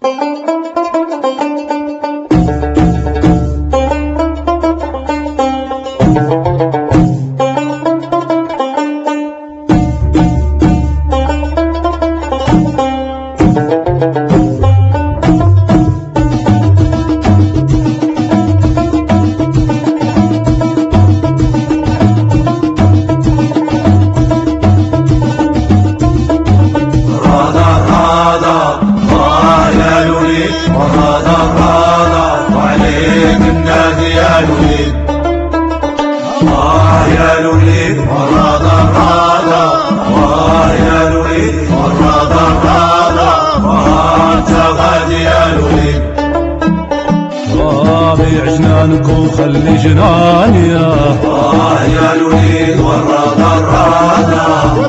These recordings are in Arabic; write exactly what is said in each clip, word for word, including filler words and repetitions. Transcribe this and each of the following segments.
خلي جناني يا آه يا الوليد والرادة الرادة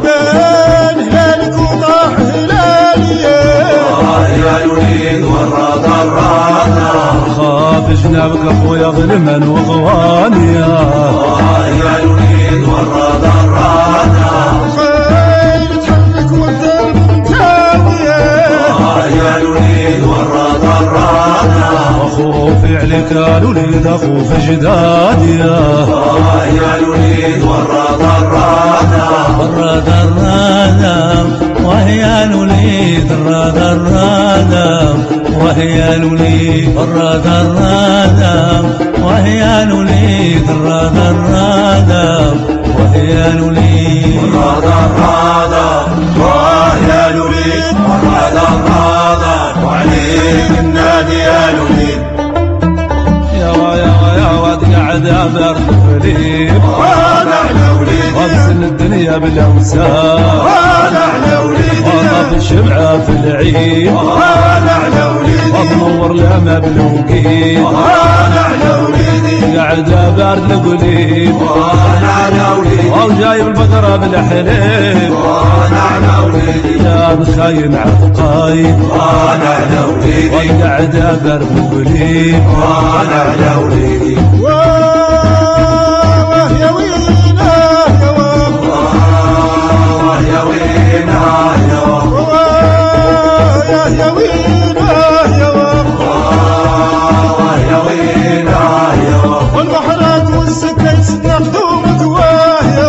وبين هلالك وطاح هلالي آه يا الوليد والرادة الرادة خاف جنابك اخويا ظلما وغواني يا آه يا الوليد والرادة الرادة خيل تحرك والدرب متاوية آه يا الوليد والرادة الرادة اخوف عليك الوليد اخوف جدادي يا آه يا الوليد والرادة الرادة الرادة الرادة وهي الوليد الرادة الرادة وهي الوليد الرادة الرادة وهي الوليد الرادة الرادة وهي الوليد والرادة الرادة وهي الوليد والرادة الرادة وعليك النادي يا الوليد يا يا يا واد قاعد ابرد فليب وانا على وليدي وابسل الدنيا بالامساء وانا على وليدي وانا في الشمعة في العيد وانا على وليدي واضنور لما بلوقيت وانا على وليدي قاعد ابرد القليب وانا على وليدي وجايب البقرة بالحليب وانا على وليدي يا بخاين عفقايب وانا على وليدي وقاعد ابرد القليب وانا على وليدي واه يا وينا يا واه يا وينا يا واه يا وينا يا واه يا وينا يا والبحرات والسكيت نخدومك واه يا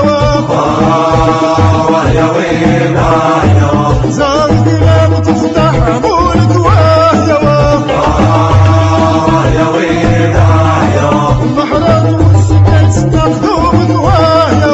واه يا وينا يا زاد قلاب تفتح عمولك واه يا واه يا وينا يا والبحرات والسكيت نخدومك واه يا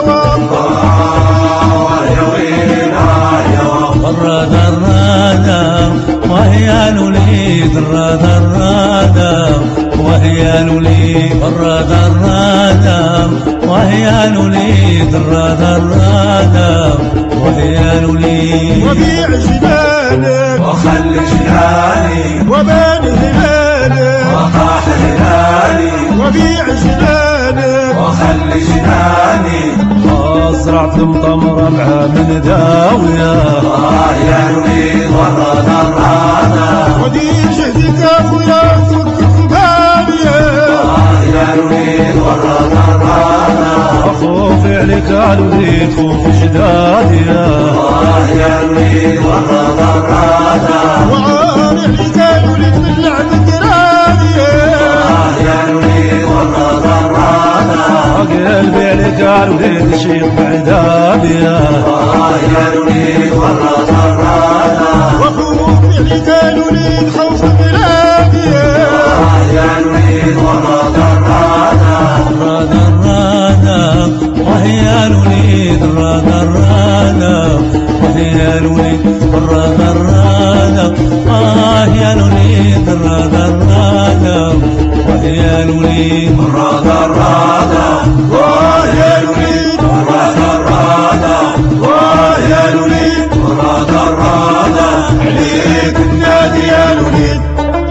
واه يا وينا يا الرادة الرادة وهي الوليد الرادة الرادة وهي الوليد الرادة الرادة وهي الوليد الرادة الرادة وهي الوليد وبيع جنانك وخلي جناني وبين هلالك وطاح هلالي وبيع جنانك وخلي جناني زرعت مطمرة مع من داوية آه يا الوليد والرادة الرادة ودير جهدك اخويا وفكك باليه آه يا الوليد والرادة الرادة اخوف عليك الوليد خوف جدادي آه يا الوليد والرادة الرادة وعارف لك الولد من لعب الدراريه آه يا الوليد والرادة الرادة قلبي عليك الوليد شيخ بعدادي آه يا الوليد والرادة الرادة وخوف عليك الولد خوف بلاديه آه يا الوليد والرادة الرادة الرادة الرادة وهي الوليد الرادة الرادة وهي الوليد الرادة الرادة آه يا الوليد الرادة الرادة وهي الوليد الرادة الرادة واه يا الوليد والرادة الرادة واه يا الوليد والرادة الرادة عليك النادي يا الوليد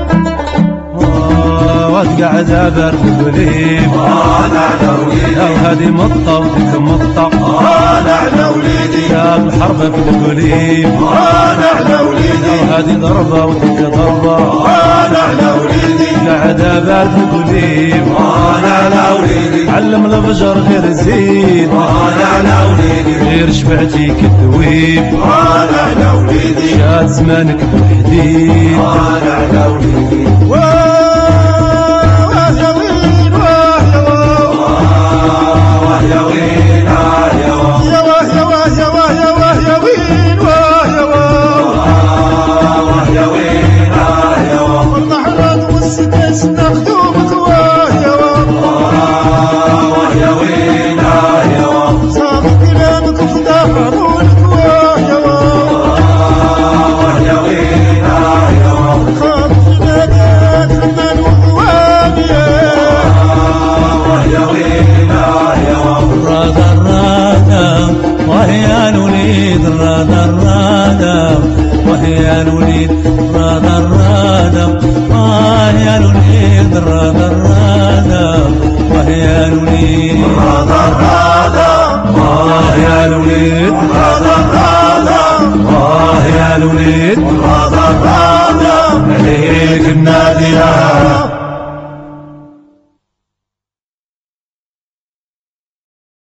وتقعد ابرد القليب وانا على وليدي يا هذه مطة وذيك مطة وانا على وليدي يا الحرب في القليب وانا على وليدي هذه ضربة وذيك ضربة وانا على وليدي قاعد ابرد القليب وانا على وليدي علم الفجر غير زين وانا على وليدي غير شبعتيك الدويب وانا على وليدي شاد زمانك بالحديد وانا على ناس ناخذ